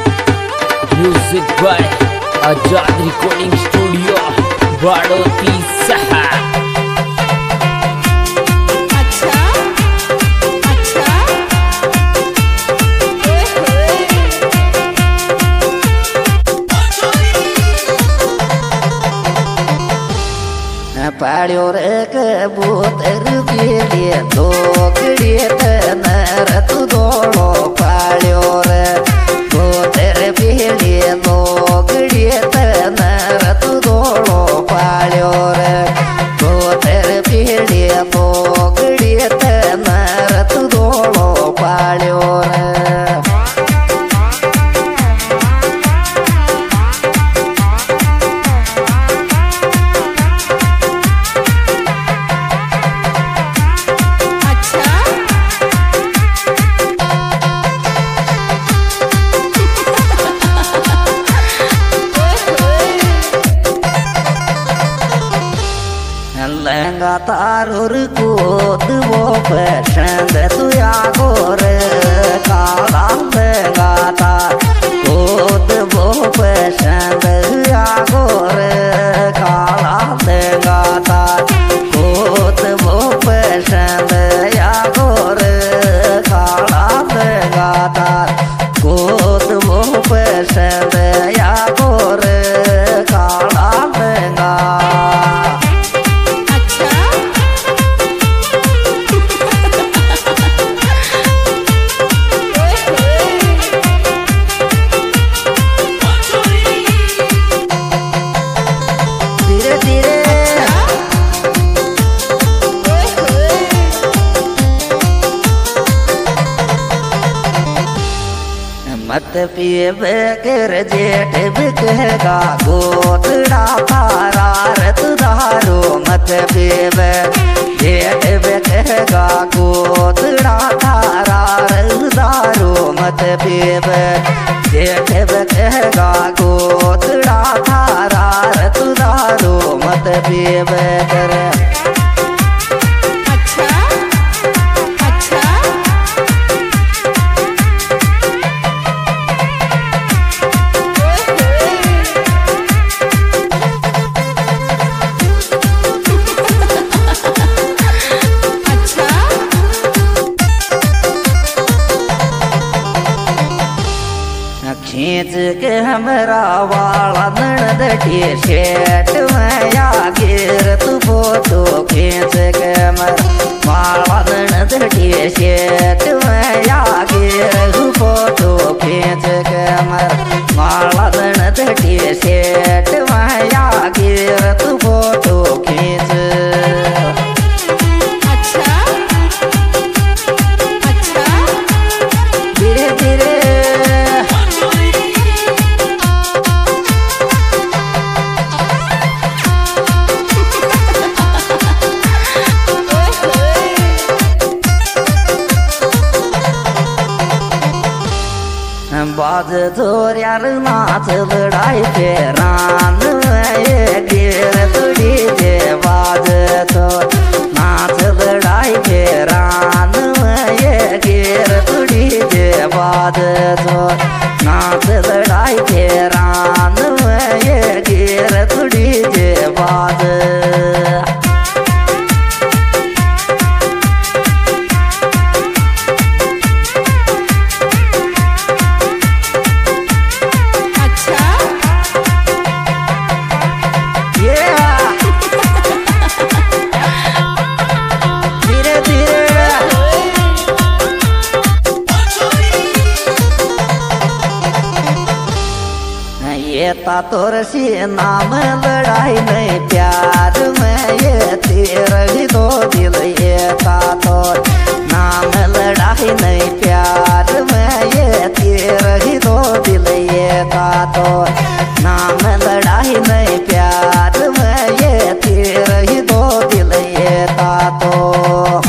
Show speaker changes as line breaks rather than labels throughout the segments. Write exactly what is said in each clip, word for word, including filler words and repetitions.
Music by Azad recording studio Baroti सहा।
अच्छा अच्छा
पाड़ो रे कबूतर पीड़े दोकड़ी तनर तू दोड़ो पाड़ो रे कबूतर पीड़े दोकड़ी तनर तू दोड़ो पाड़ो रे कबूतर पीड़े दोकड़ी तनर तू दोड़ो पाड़ो रे। लहंगा तारोर कोत वो पसंद तुया गोर काला लहंगा तार कोत वो पसंद या गोर काला लहंगा तार कोत वो पसंद या गोर काला लहंगा तार कोत वो पसंद या गोर काला लहंगा। मत पिए बेकर जेठ बिकहेगा गोतड़ा तारा रत दारो मत पिए जेठ बिकहेगा गोतड़ा तारा रत दारो मत पिए जेठ बिकहेगा गोतड़ा तारा रत दारो मत पिए कर। खींच के हमरा वाला नड़दटी शेट में या गिर तू फोटो खींच के हमरा वाला नड़दटी शेट में या गिर तू फोटो खींच के हमरा वाला नड़दटी शेट में या गिर तू फोटो खींच। बाज जोरियार नाच लड़ाई के रान गिर तुड़ी जे बाज चोर नाच लड़ाई के रान गिर तुड़ी जे बाज चोर नाच लड़ाई के रान गिर तुड़ी जे बाज। ये तोर सी नाम लड़ाई नहीं प्यार में ये तेरा ही दो दिल ये तोर नाम लड़ाई नहीं प्यार में ये तेरा ही दो दिल ये तोर नाम लड़ाई नहीं प्यार में ये तेरा ही दो दिल ये तोर।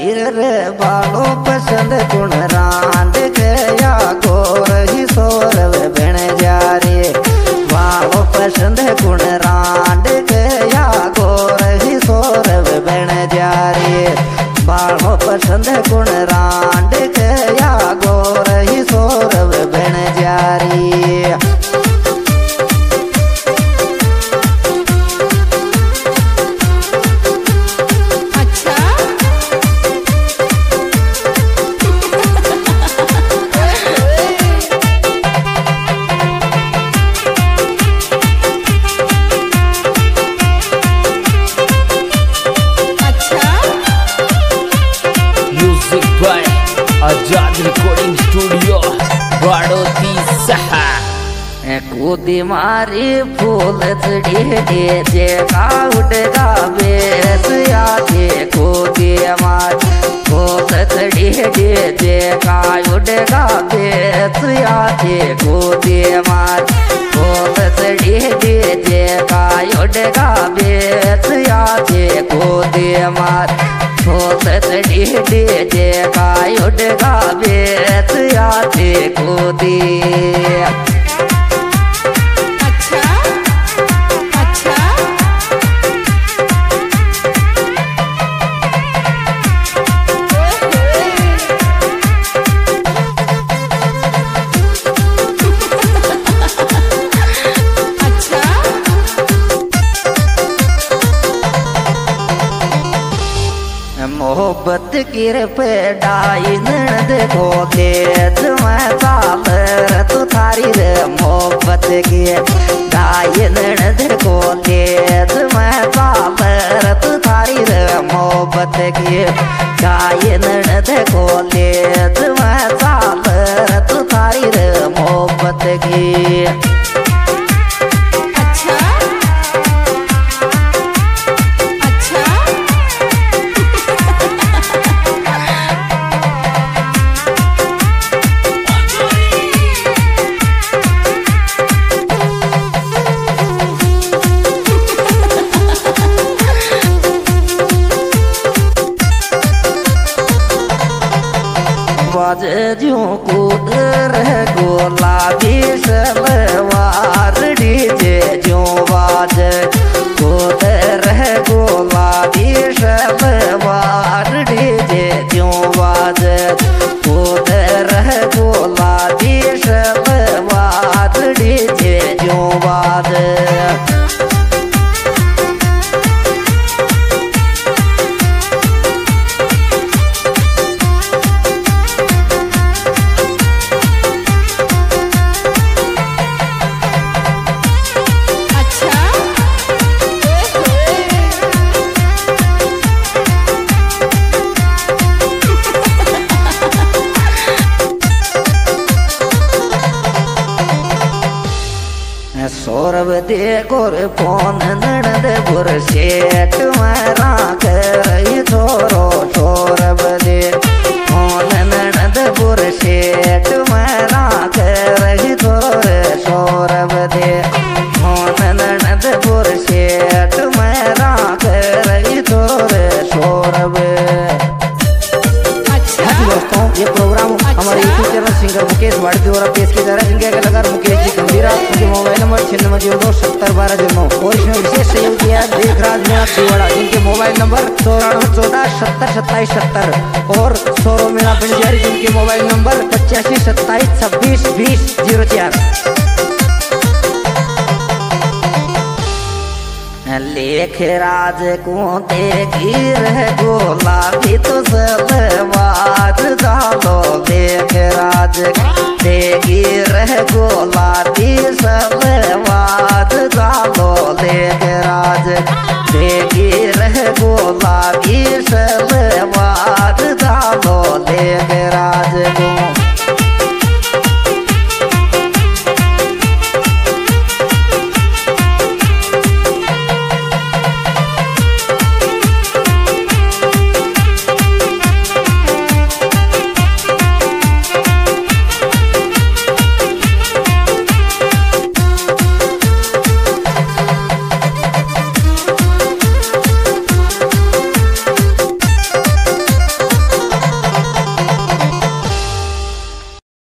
रे बालो पसंद कुण रांड गया गोर ही सोरव बन जा रे बालो पसंद कुण रांड गया गोर ही सोरव बन जा रे बालो पसंद कुण रांड गया गोर ही सोरव बन जा रे।
आजाद रिकॉर्डिंग स्टूडियो बाड़ोती सहा
कूदी मारी फूल चढ़ी दे जे उड़ेगा बेस आके कूदी मारी फूल चढ़ी दे जे उड़ेगा बेस आके कूदी मारी फूल चढ़ी दे जे उड़ेगा बेस आके कूदी मारी फूल चढ़ी दे जे उड़ेगा बेस आके कूदी। मोहब्बत गिर पे डाई देखो तेज मैं साबर तू थारी रे मोहब्बत की डाई देखो तेज मैं साबर तू थारी रे मोहब्बत की डाई देखो तेज मैं साबर तू थारी रे मोहब्बत की। बाज जो कूद रह गुलाबी सलवार डीजे जो बाज कूद रह गुलाबी सलवार डीजे जो बाज कूद रह गुलाबी सलवार डीजे जो बाज। सौरभ दे गोर फोन ननद गुर सेठ मारा कर छोरो सौरभ दे फोन ननद गुर सेठ मारा कर छोर सौरभ दे फोन ननद गुर सेठ मारा कर छोर सौरभ। दोस्तों ये प्रोग्राम हमारे यूट्यूब चैनल सिंगर मुकेश वाड़ी द्वारा पेश किया जा रहा है। इनके कलाकार मुकेश जी गंभीरा, उनके मोबाइल नंबर छियानवे जीरो दो सत्तर बारह जीरो नौ और इसमें विशेष सहयोग किया देखराज मीणा दिवाड़ा, जिनके मोबाइल नंबर चौरानवे चौदह सत्तर सत्ताईस सत्तर और सौरभ मीणा बंजारी, जिनके मोबाइल नंबर पचासी सत्ताईस छब्बीस बीस जीरो चार। लेख राज को देखी रह गोलाबी तो सलवार डालो लेख राज देखी रह गोलाबी सलवार